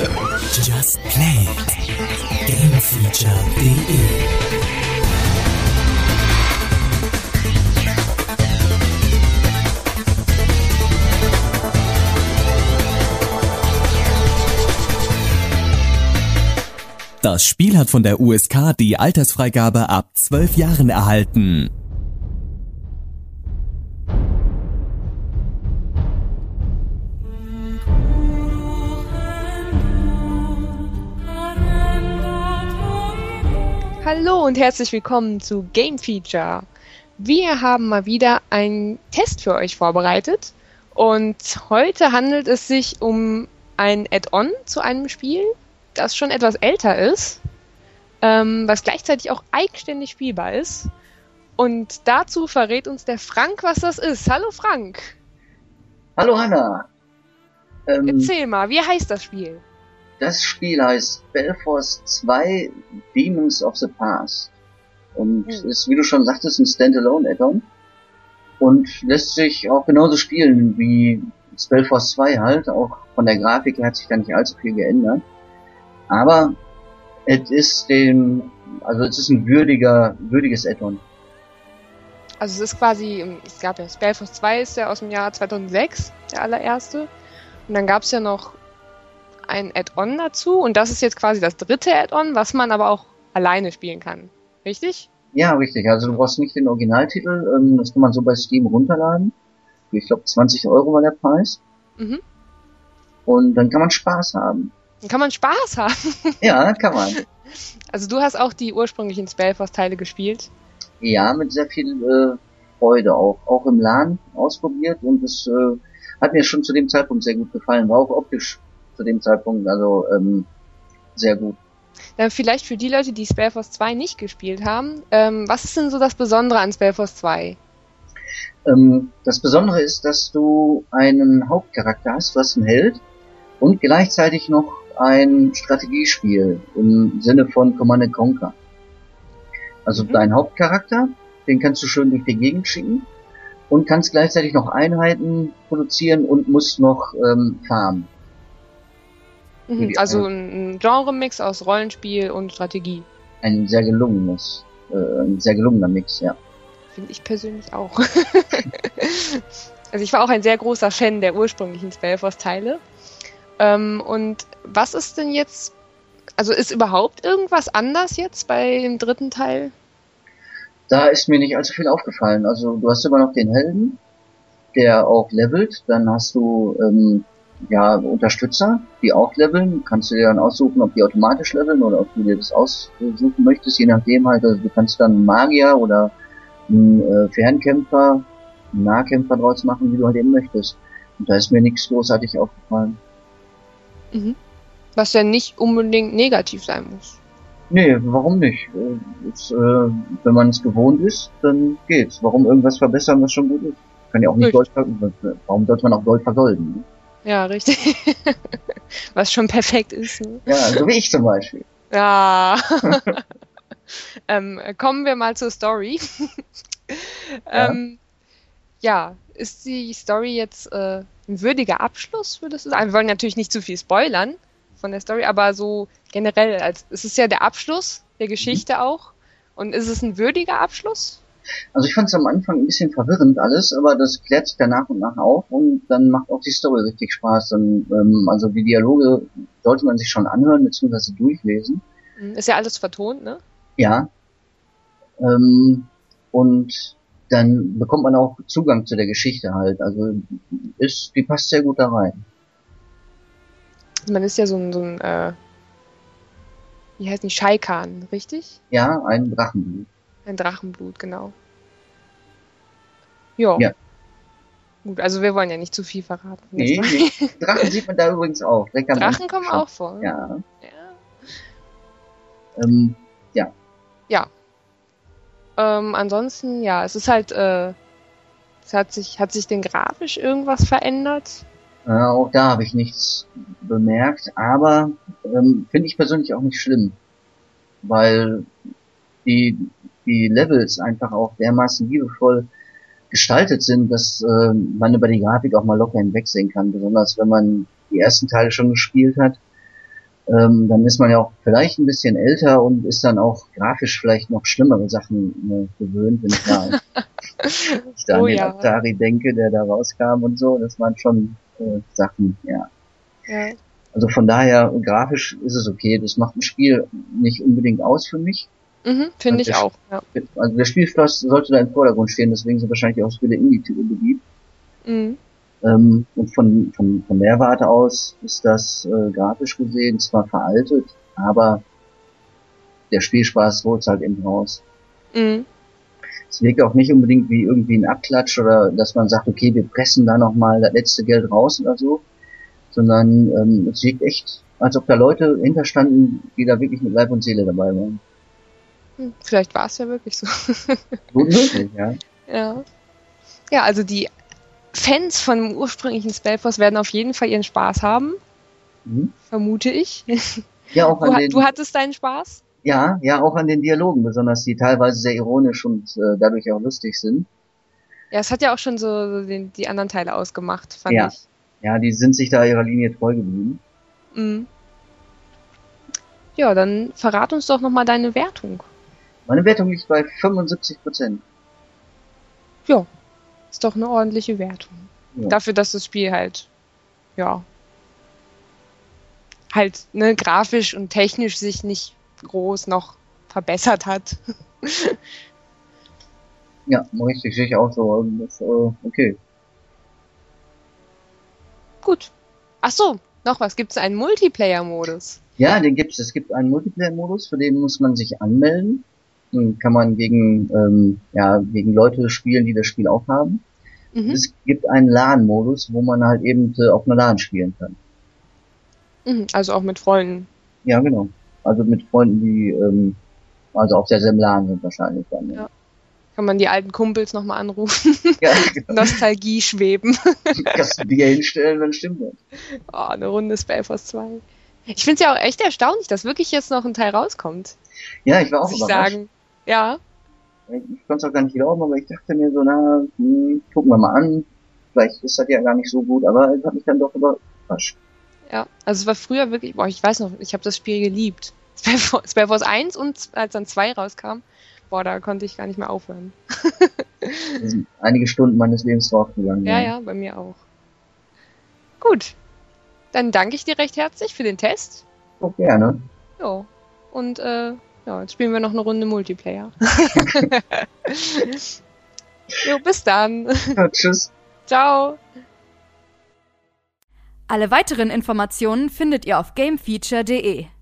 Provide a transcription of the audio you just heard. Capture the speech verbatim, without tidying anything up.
Just Play it. Gamefeature punkt de Das Spiel hat von der U S K die Altersfreigabe ab zwölf Jahren erhalten. Hallo und herzlich willkommen zu Game Feature. Wir haben mal wieder einen Test für euch vorbereitet und heute handelt es sich um ein Add-on zu einem Spiel, das schon etwas älter ist, ähm, was gleichzeitig auch eigenständig spielbar ist. Und dazu verrät uns der Frank, was das ist. Hallo Frank. Hallo Hanna. Ähm, Erzähl mal, wie heißt das Spiel? Das Spiel heißt Spellforce zwei Demons of the Past. Und hm. ist, wie du schon sagtest, ein Standalone-Add-on. Und lässt sich auch genauso spielen wie Spellforce zwei halt. Auch von der Grafik her hat sich da nicht allzu viel geändert. Aber es ist dem, also es ist ein würdiger, würdiges Add-on. Also es ist quasi, es gab ja Spellforce zwei ist ja aus dem Jahr zweitausendsechs, der allererste. Und dann gab es ja noch ein Add-on dazu und das ist jetzt quasi das dritte Add-on, was man aber auch alleine spielen kann. Richtig? Ja, richtig. Also du brauchst nicht den Originaltitel, das kann man so bei Steam runterladen. Ich glaube zwanzig Euro war der Preis. Mhm. Und dann kann man Spaß haben. Dann kann man Spaß haben. Ja, kann man. Also du hast auch die ursprünglichen Spellforce-Teile gespielt? Ja, mit sehr viel äh, Freude auch. Auch im LAN ausprobiert und es äh, hat mir schon zu dem Zeitpunkt sehr gut gefallen. War auch optisch zu dem Zeitpunkt also ähm, sehr gut. Dann vielleicht für die Leute, die Spellforce zwei nicht gespielt haben, ähm, was ist denn so das Besondere an Spellforce zwei? Ähm, das Besondere ist, dass du einen Hauptcharakter hast, du hast einen Held und gleichzeitig noch ein Strategiespiel im Sinne von Command and Conquer. Also mhm. dein Hauptcharakter, den kannst du schön durch die Gegend schicken und kannst gleichzeitig noch Einheiten produzieren und musst noch ähm, farmen. Mhm. Also ein Genre-Mix aus Rollenspiel und Strategie. Ein sehr gelungenes, äh, ein sehr gelungener Mix, ja. Finde ich persönlich auch. Also ich war auch ein sehr großer Fan der ursprünglichen Spellforce-Teile. Ähm, und was ist denn jetzt, also ist überhaupt irgendwas anders jetzt bei dem dritten Teil? Da ist mir nicht allzu viel aufgefallen. Also du hast immer noch den Helden, der auch levelt. Dann hast du ähm, ja Unterstützer, die auch leveln. Kannst du dir dann aussuchen, ob die automatisch leveln oder ob du dir das aussuchen möchtest. Je nachdem halt, also du kannst dann einen Magier oder einen äh, Fernkämpfer, einen Nahkämpfer draus machen, wie du halt eben möchtest. Und da ist mir nichts großartig aufgefallen. Mhm. Was ja nicht unbedingt negativ sein muss. Nee, warum nicht? Jetzt, äh, wenn man es gewohnt ist, dann geht's. Warum irgendwas verbessern, was schon gut ist? Kann ja auch nicht Gold vergolden. Warum sollte man auch Gold vergolden? Ne? Ja, richtig. Was schon perfekt ist. Ne? Ja, so wie ich zum Beispiel. Ja. ähm, kommen wir mal zur Story. ähm, ja. ja, ist die Story jetzt äh, ein würdiger Abschluss, würdest du sagen? Wir wollen natürlich nicht zu viel spoilern von der Story, aber so generell, als es ist ja der Abschluss der Geschichte mhm. auch. Und ist es ein würdiger Abschluss? Also ich fand es am Anfang ein bisschen verwirrend alles, aber das klärt sich dann nach und nach auf und dann macht auch die Story richtig Spaß. Dann, ähm, also die Dialoge sollte man sich schon anhören bzw. durchlesen. Ist ja alles vertont, ne? Ja. Ähm, und dann bekommt man auch Zugang zu der Geschichte halt. Also ist, die passt sehr gut da rein. Man ist ja so ein, so ein äh, wie heißt die, Scheikan, richtig? Ja, ein Drachenblut. Ein Drachenblut, genau. Jo. Ja. Gut, also wir wollen ja nicht zu viel verraten. Nee, nee. Drachen sieht man da übrigens auch. Drachen kommen auch vor. Ja. Ja. Ähm, ja. Ja. Ähm, ansonsten, ja, es ist halt, äh, es hat sich, hat sich denn grafisch irgendwas verändert? Äh, auch da habe ich nichts bemerkt, aber ähm, finde ich persönlich auch nicht schlimm, weil die die Levels einfach auch dermaßen liebevoll gestaltet sind, dass äh, man über die Grafik auch mal locker hinwegsehen kann, besonders wenn man die ersten Teile schon gespielt hat. ähm, dann ist man ja auch vielleicht ein bisschen älter und ist dann auch grafisch vielleicht noch schlimmere Sachen äh, gewöhnt, wenn ich da, ich da Oh an den ja. Atari denke, der da rauskam und so. Das waren schon äh, Sachen, ja. Ja. Also von daher, grafisch ist es okay. Das macht ein Spiel nicht unbedingt aus für mich. Mhm, finde ich Also auch. Ja. Also der Spielspaß sollte da im Vordergrund stehen, deswegen sind wahrscheinlich auch viele Indie-Titel beliebt. Mhm. Ähm, und von, von, von der Warte aus ist das äh, grafisch gesehen zwar veraltet, aber der Spielspaß holt halt eben raus. Mhm. Es wirkt auch nicht unbedingt wie irgendwie ein Abklatsch oder dass man sagt, okay, wir pressen da nochmal das letzte Geld raus oder so, sondern ähm, es wirkt echt, als ob da Leute hinterstanden, die da wirklich mit Leib und Seele dabei waren. Hm, vielleicht war es ja wirklich so. Gut möglich, ja. Ja. Ja, also die Fans von dem ursprünglichen Spellforce werden auf jeden Fall ihren Spaß haben, Mhm. vermute ich. Ja, auch an Du, den, du hattest deinen Spaß? ja, ja, auch an den Dialogen, besonders die teilweise sehr ironisch und äh, dadurch auch lustig sind. Ja, es hat ja auch schon so, so den, die anderen Teile ausgemacht, fand Ja. ich. Ja, die sind sich da ihrer Linie treu geblieben. Mhm. Ja, dann verrat uns doch nochmal deine Wertung. Meine Wertung liegt bei fünfundsiebzig Prozent. Ja, ist doch eine ordentliche Wertung. Ja. Dafür, dass das Spiel halt, ja, halt, ne, grafisch und technisch sich nicht groß noch verbessert hat. Ja, richtig, sehe ich auch so. Also das, äh, okay. Gut. Ach so, noch was. Gibt es einen Multiplayer-Modus? Ja, den gibt's. Es gibt einen Multiplayer-Modus, für den muss man sich anmelden. Dann kann man gegen, ähm, ja, gegen Leute spielen, die das Spiel auch haben. Mhm. Es gibt einen LAN-Modus, wo man halt eben äh, auf einer LAN spielen kann. Mhm. Also auch mit Freunden. Ja, genau. Also mit Freunden, die ähm, also auf derselben LAN sind wahrscheinlich dann. Ja. Ja. Kann man die alten Kumpels nochmal anrufen. Ja, genau. Nostalgie schweben. Kannst du dir hinstellen, dann stimmt das. Oh, eine Runde Spellforce zwei. Ich finde es ja auch echt erstaunlich, dass wirklich jetzt noch ein Teil rauskommt. Ja, ich war auch Muss ich überrascht. sagen. Ja. Ich konnte es auch gar nicht glauben, aber ich dachte mir so, na, hm, gucken wir mal an. Vielleicht ist das ja gar nicht so gut, aber es hat mich dann doch überrascht. Ja. Also es war früher wirklich, boah, ich weiß noch, ich habe das Spiel geliebt. Spellforce, Spellforce eins und als dann zwei rauskam, boah, da konnte ich gar nicht mehr aufhören. Da sind einige Stunden meines Lebens draufgegangen. Ja, ja, bei mir auch. Gut. Dann danke ich dir recht herzlich für den Test. Oh, gerne. Jo. Und äh, ja, jetzt spielen wir noch eine Runde Multiplayer. Jo, bis dann. Ja, tschüss. Ciao. Alle weiteren Informationen findet ihr auf gamefeature punkt de.